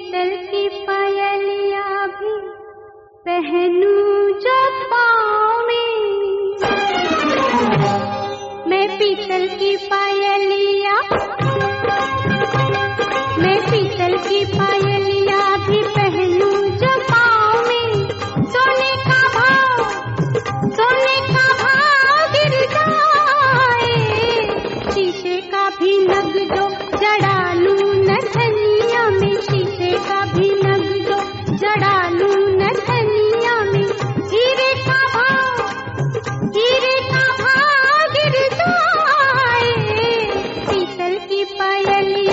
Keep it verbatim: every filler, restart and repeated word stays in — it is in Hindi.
पीतल की पायलिया भी पहनूं जो पाँव में, मैं पीतल की पायलिया, मैं पीतल की पायलिया भी पहनूं जो पाँव में, सोने का भाव, सोने का भाव गिर जाए, शीशे का भी नग जो जड़ा लूं नथनिया में, शीशे का भी नग जो जड़ा लूं नथनिया में, हीरे का भाव, हीरे का भाव गिर जाए, पीतल की पायलिया